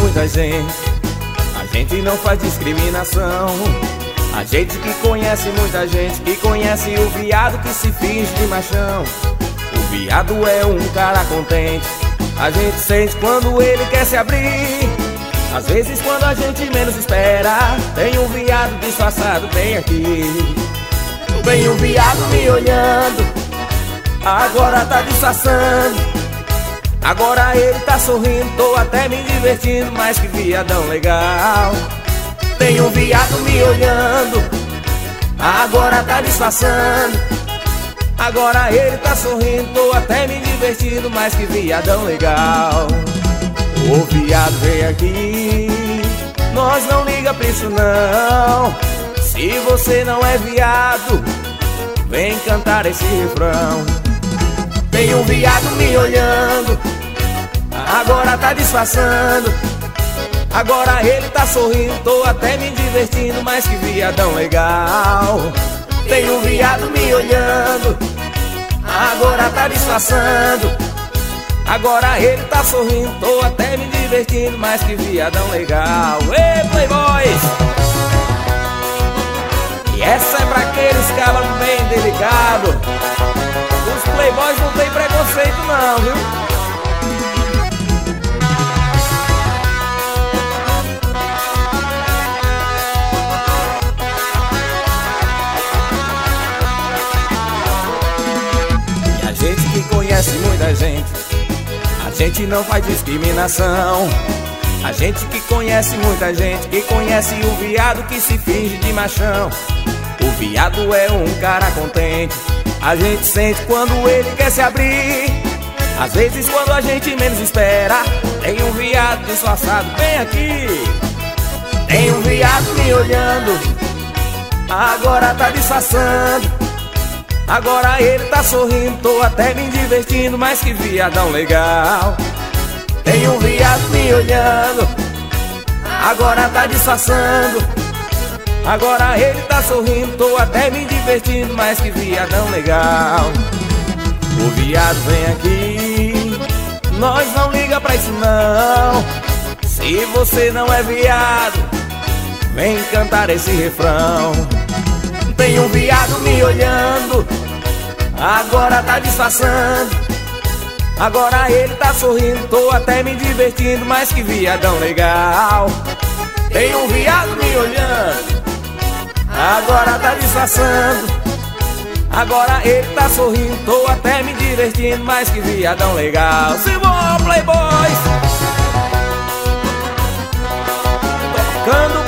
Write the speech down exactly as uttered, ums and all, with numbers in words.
muita gente. A gente não faz discriminação. A gente que conhece muita gente, que conhece o viado que se finge de machão. O viado é um cara contente. A gente sente quando ele quer se abrir. Às vezes quando a gente menos espera, tem um viado disfarçado bem aqui. Vem um viado me olhando, agora tá disfarçando. Agora ele tá sorrindo, tô até me divertindo. Mas que viadão legal. Tem um viado me olhando, agora tá disfarçando. Agora ele tá sorrindo, tô até me divertindo. Mas que viadão legal. O viado vem aqui, nós não liga pra isso não. Se você não é viado, vem cantar esse refrão. Tem um viado me olhando, agora tá disfarçando. Agora ele tá sorrindo, tô até me divertindo. Mas que viadão legal. Tem um viado me olhando, agora tá disfarçando. Agora ele tá sorrindo, tô até me divertindo. Mas que viadão legal. Ei, playboys! E essa é pra aqueles caras bem delicados. Os playboys não tem preconceito não, viu? E a gente que conhece muita gente, a gente não faz discriminação. A gente que conhece muita gente, que conhece o viado que se finge de machão. O viado é um cara contente. A gente sente quando ele quer se abrir. Às vezes quando a gente menos espera, tem um viado disfarçado bem aqui. Tem um viado me olhando, agora tá disfarçando. Agora ele tá sorrindo, tô até me divertindo. Mas que viadão legal. Tem um viado me olhando, agora tá disfarçando. Agora ele tá sorrindo, tô até me divertindo. Mas que viadão legal. O viado vem aqui, nós não liga pra isso não. Se você não é viado, vem cantar esse refrão. Tem um viado me olhando, agora tá disfarçando. Agora ele tá sorrindo, tô até me divertindo. Mas que viadão legal. Tem um viado me olhando, agora tá disfarçando. Agora ele tá sorrindo, tô até me divertindo. Mas que viadão legal. Simão, playboys, tocando